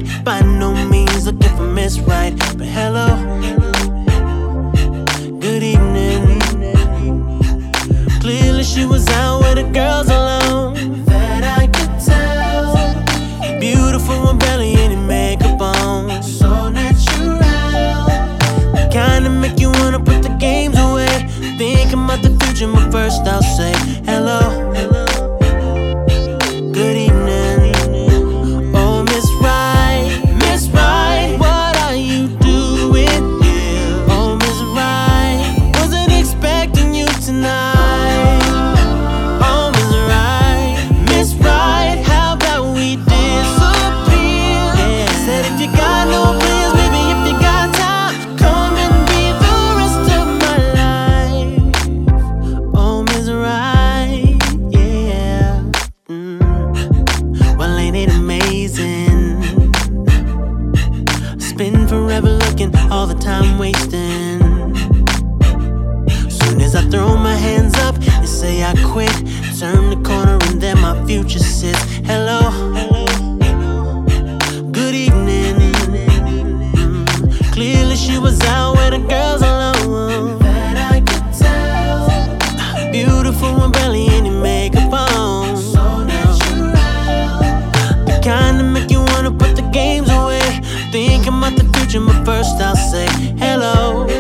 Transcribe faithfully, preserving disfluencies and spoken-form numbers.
by no means looking for Miss Right, but hello, good evening. Clearly she was out with the girls alone, that I could tell. Beautiful with barely any makeup on, so natural. The kind that make you wanna put the games away. Thinking about the future, but first I'll say hello, good evening. Oh, Miss Right, Miss Right, what are you doing here? Oh, Miss Right, wasn't expecting you tonight. Oh, Miss Right, Miss Right, how about we disappear? Yeah. Said if you got no plans, maybe if you got time, come and be the rest of my life. Oh, Miss Right, yeah. Mm. Well, ain't it amazing? Spend forever looking, all the time wasting. Soon as I throw my hands up and say I quit, turn the corner and then my future sits. Hello, good evening. Mm. Clearly she was out with the girls alone, that I could tell. Beautiful with barely any makeup on, so natural. The kind that make you wanna put the games away. Thinking about the future, but first I'll say hello,